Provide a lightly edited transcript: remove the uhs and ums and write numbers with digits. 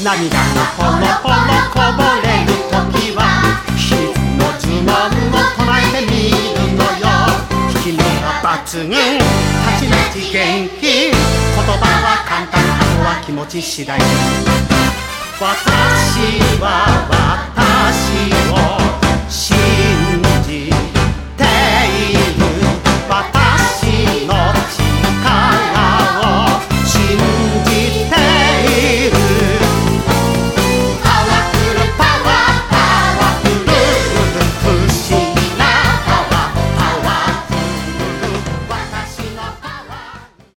涙がポロポロこぼれるときは秘密の呪文を唱えてみるのよ。君は抜群、たちまち元気、言葉は簡単、あとは気持ち次第。私は